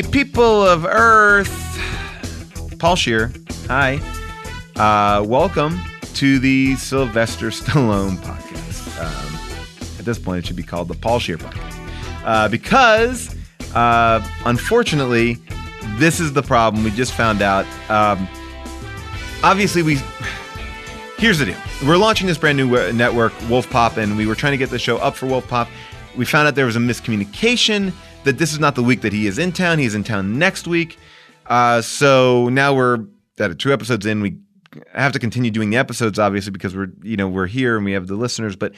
people of Earth. Paul Scheer, hi. Welcome to the Sylvester Stallone podcast. At this point, it should be called the Paul Scheer podcast. Because, unfortunately, this is the problem. We just found out. Obviously, here's the deal. We're launching this brand new network, Wolf Pop, and we were trying to get the show up for Wolf Pop. We found out there was a miscommunication, that this is not the week that he is in town. He is in town next week. So now we're 2 episodes in. We have to continue doing the episodes, obviously, because we're here and we have the listeners. But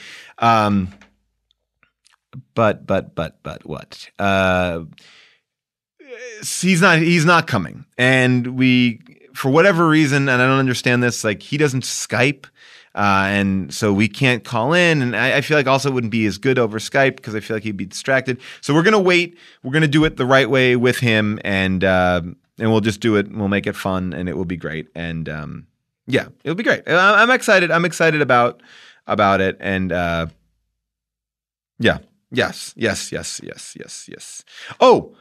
what? He's not coming. And we, for whatever reason, and I don't understand this, like, he doesn't Skype. And so we can't call in, and I feel like also it wouldn't be as good over Skype because I feel like he'd be distracted. So we're gonna wait. We're gonna do it the right way with him, and we'll just do it. And we'll make it fun, and it will be great. And yeah, it'll be great. I'm excited. I'm excited about it. And yeah, yes. Oh,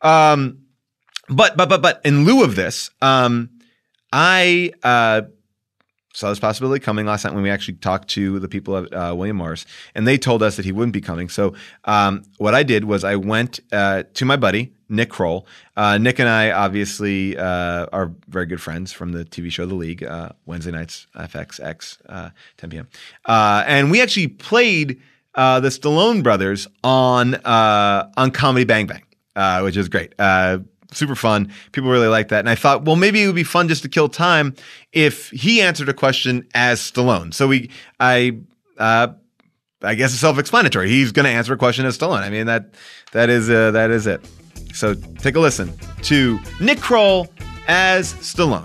but in lieu of this, I saw this possibility coming last night when we actually talked to the people at William Morris, and they told us that he wouldn't be coming. So what I did was I went to my buddy, Nick Kroll. Nick and I obviously are very good friends from the TV show The League, Wednesday nights, FXX, 10 p.m. And we actually played the Stallone brothers on Comedy Bang Bang, which is great. Super fun. People really like that. And I thought, well, maybe it would be fun just to kill time if he answered a question as Stallone. So I guess it's self-explanatory. He's going to answer a question as Stallone. I mean, that is it. So take a listen to Nick Kroll as Stallone.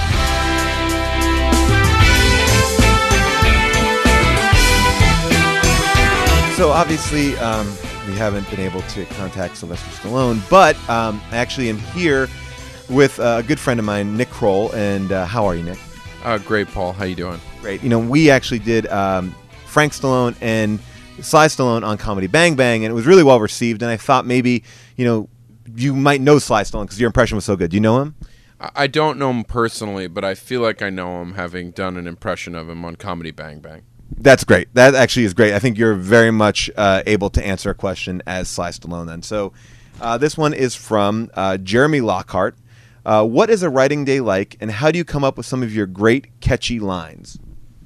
So obviously, we haven't been able to contact Sylvester Stallone, but I actually am here with a good friend of mine, Nick Kroll. And how are you, Nick? Great, Paul. How you doing? Great. We actually did Frank Stallone and Sly Stallone on Comedy Bang Bang, and it was really well received. And I thought maybe, you might know Sly Stallone because your impression was so good. Do you know him? I don't know him personally, but I feel like I know him, having done an impression of him on Comedy Bang Bang. That's great. That actually is great. I think you're very much able to answer a question as Sly Stallone then. So this one is from Jeremy Lockhart. What is a writing day like, and how do you come up with some of your great, catchy lines?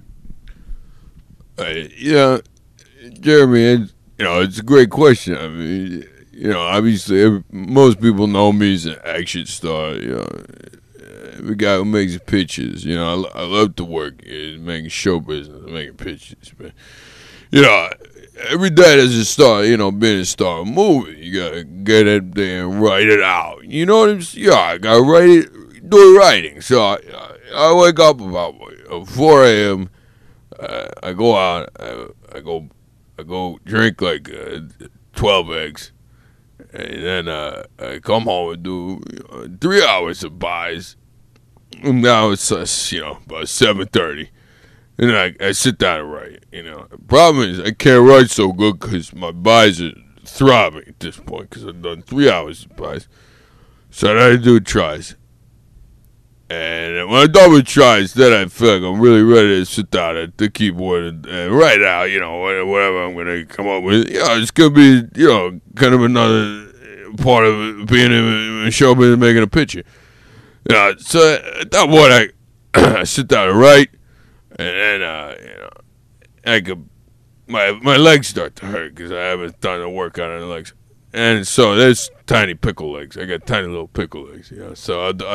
Yeah, Jeremy, it's a great question. I mean, obviously most people know me as an action star, the guy who makes pictures. I love to work making show business, making pictures. But, every day there's a star, being a star of a movie. You got to get up there and write it out. You know what I'm saying? Yeah, I got to write it, do writing. So I wake up about 4 a.m. I go out, I go drink like 12 eggs. And then I come home and do 3 hours of buys. Now it's about 7:30, and then I sit down and write. The problem is I can't write so good because my buys are throbbing at this point because I've done 3 hours of buys. So then I do tries, and when I'm done with tries, then I feel like I'm really ready to sit down at the keyboard and write out. Whatever I'm gonna come up with. It's gonna be kind of another part of being in a show business, making a picture. So at that point, I sit down and write, and then my legs start to hurt because I haven't done the workout on the legs, and so there's tiny pickle legs. I got tiny little pickle legs, So and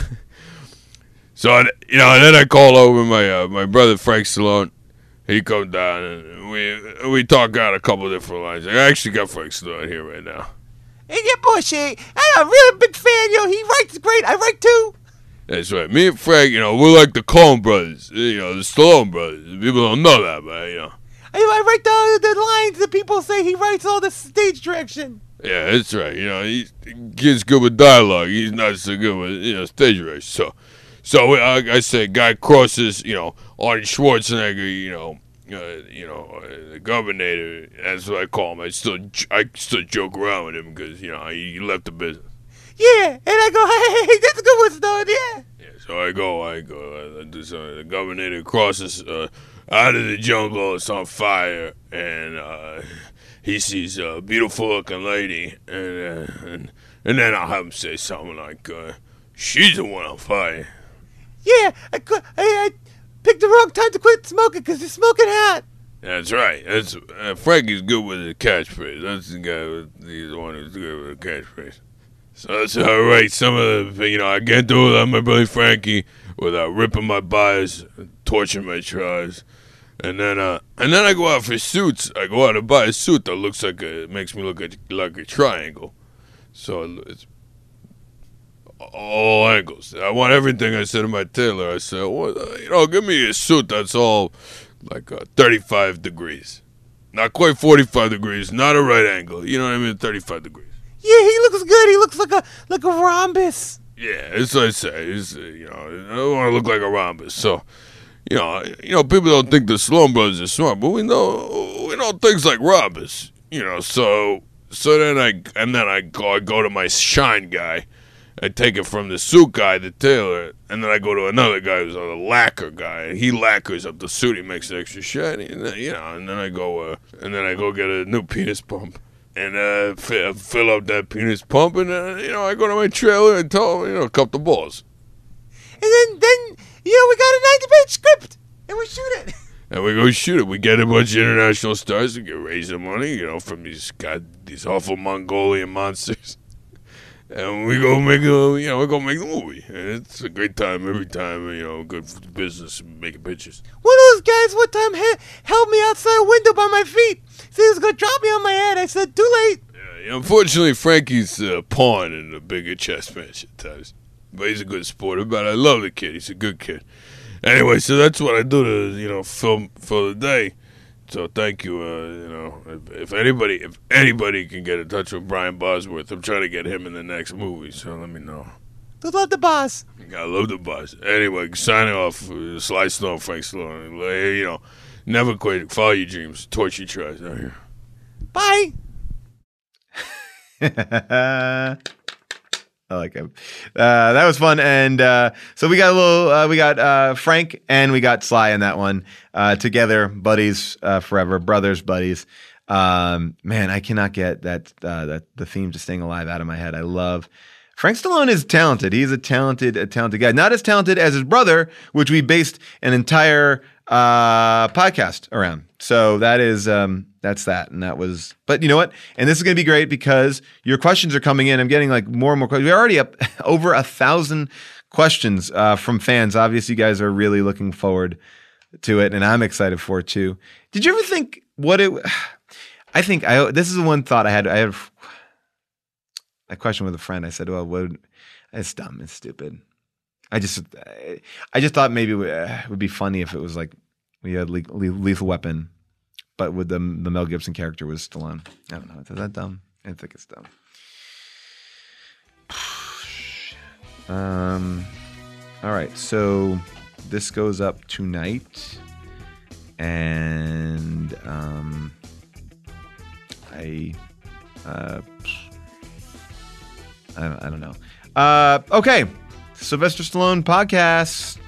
then I call over my brother Frank Stallone. He comes down and we talk out a couple of different lines. I actually got Frank Stallone here right now. Hey, yeah, bullshit. I'm a really big fan, He writes great. I write too. That's right. Me and Frank, we're like the Coen brothers, the Stallone brothers. People don't know that, but, I write the lines that people say. He writes all the stage direction. Yeah, that's right. He gets good with dialogue. He's not so good with, stage direction. So I say, guy crosses, Arnie Schwarzenegger, the Governator. That's what I call him. I still joke around with him because he left the business. Yeah, and I go, hey, that's a good one, Stone, yeah. So I go, the governor crosses out of the jungle, it's on fire, and he sees a beautiful looking lady, and then I'll have him say something like, she's the one on fire. Yeah, I picked the wrong time to quit smoking because you're smoking hot. That's right. That's Frankie's good with the catchphrase. That's the guy, he's the one who's good with the catchphrase. So that's how I write some of the, I can't do it on my brother Frankie without ripping my bias, torching my tries. And then I go out for suits. I go out and buy a suit that looks like makes me look like a triangle. So it's all angles. I want everything. I said to my tailor, I said, well, give me a suit that's all like 35 degrees. Not quite 45 degrees, not a right angle. You know what I mean? 35 degrees. Yeah, he looks good. He looks like a rhombus. Yeah, that's what I say. I don't want to look like a rhombus. So, people don't think the Sloan brothers are smart, but we know things like rhombus. So then I go to my shine guy. I take it from the suit guy, the tailor, and then I go to another guy who's a lacquer guy, and he lacquers up the suit. He makes it extra shiny, and then I go get a new penis pump. And fill up that penis pump, and I go to my trailer and tell him, cup the balls. And then we got a 90-page script, and we shoot it. And we go shoot it. We get a bunch of international stars to get raise the money, from these awful Mongolian monsters. And we go make the movie. And it's a great time every time, good for the business, making pictures. One of those guys one time held me outside a window by my feet. Said he was going to drop me on my head. I said, too late. Yeah, unfortunately, Frankie's a pawn in a bigger chess match at times. But he's a good sport about it. I love the kid. He's a good kid. Anyway, so that's what I do to, film for the day. So thank you. If anybody can get in touch with Brian Bosworth, I'm trying to get him in the next movie. So let me know. I love the boss. I love the boss. Anyway, signing off. Sly Stone, Frank Stallone. Never quit. Follow your dreams. Torch your tries out here. Bye. I like him. That was fun, and so we got Frank and we got Sly in that one together, buddies forever, brothers, buddies. Man, I cannot get that the theme to Staying Alive out of my head. I love Frank Stallone is talented. He's a talented guy. Not as talented as his brother, which we based an entire podcast around. So that is that's that, and that was. But you know what? And this is going to be great because your questions are coming in. I'm getting like more and more questions. We're already up over 1,000 questions from fans. Obviously, you guys are really looking forward to it, and I'm excited for it too. Did you ever think what it? I think this is the one thought I had. I had a question with a friend. I said, "Well, it's dumb. It's stupid." I just thought maybe it would be funny if it was like we had Lethal Weapon, but with the Mel Gibson character was Stallone. I don't know. Is that dumb? I think it's dumb. All right. So this goes up tonight, and I don't know. Okay. Sylvester Stallone podcast.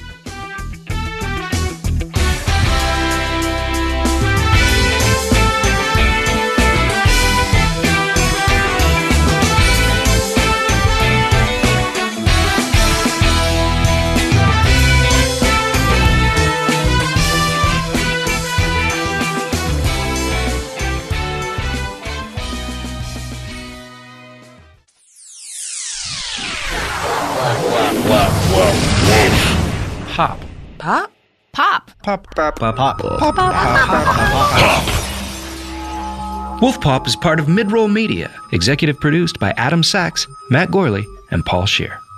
Pop. Pop? Pop. Pop. Pop. Pop. Pop. Pop. Wolf Pop is part of Midroll Media, executive produced by Adam Sachs, Matt Gorley, and Paul Scheer.